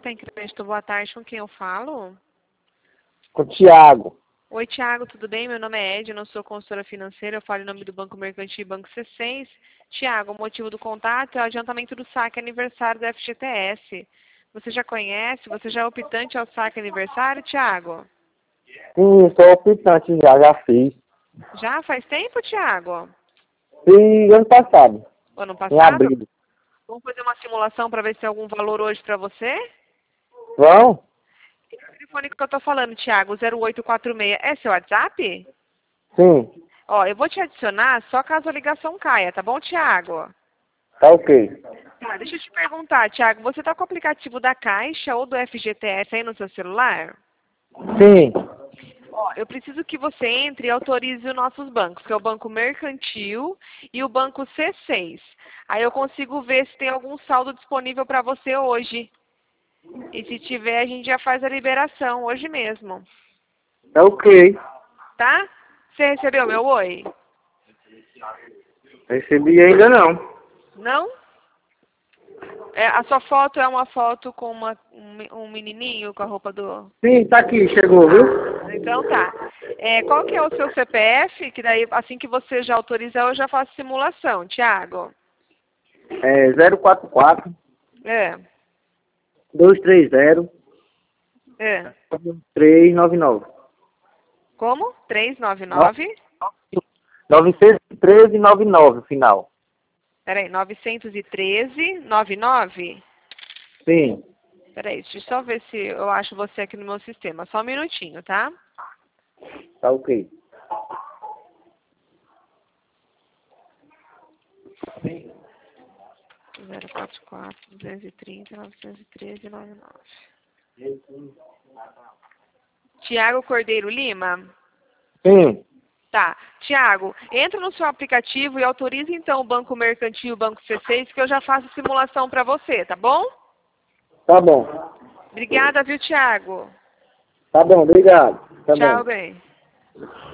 Tem crédito, boa tarde, com quem eu falo? Com o Thiago. Oi, Thiago, tudo bem? Meu nome é Ed, eu não sou consultora financeira, eu falo em nome do Banco Mercantil e Banco C6. Thiago, o motivo do contato é o adiantamento do saque aniversário do FGTS. Você já conhece? Você já é optante ao saque aniversário, Thiago? Sim, sou optante já fiz. Já faz tempo, Thiago? Fiz ano passado, Ano em passado? abril. Vamos fazer uma simulação para ver se tem algum valor hoje para você? Vão? Esse telefone que eu tô falando, Thiago, 0846, é seu WhatsApp? Sim, Ó, eu vou te adicionar só caso a ligação caia, tá bom, Thiago? tá ok. Tá, deixa eu te perguntar, Thiago, você tá com o aplicativo da Caixa ou do FGTS aí no seu celular? Sim, Ó, eu preciso que você entre e autorize os nossos bancos, que é o Banco Mercantil e o Banco C6. Aí eu consigo ver se tem algum saldo disponível para você hoje. E se tiver, a gente já faz a liberação hoje mesmo. tá ok. Tá? Você recebeu meu oi? Recebi ainda não. Não? É, a sua foto é uma foto com um menininho com a roupa do... Sim, tá aqui, chegou, viu? Ah, então tá. É, qual que é o seu CPF? Que daí, assim que você já autorizar, eu já faço simulação. Thiago? É 044 É. 230 É. 399. Como? 399? 913,99 o final. Peraí, 913,99? Sim, Peraí, deixa eu só ver se eu acho você aqui no meu sistema. Só um minutinho, tá? tá ok. 044-230-913,99. Tiago Cordeiro Lima? Sim, Tá. Tiago, entra no seu aplicativo e autoriza então o Banco Mercantil e o Banco C6 que eu já faço simulação para você, tá bom? tá bom. Obrigada, viu, Tiago? Tá bom, obrigado. Tá Tchau, bom. bem.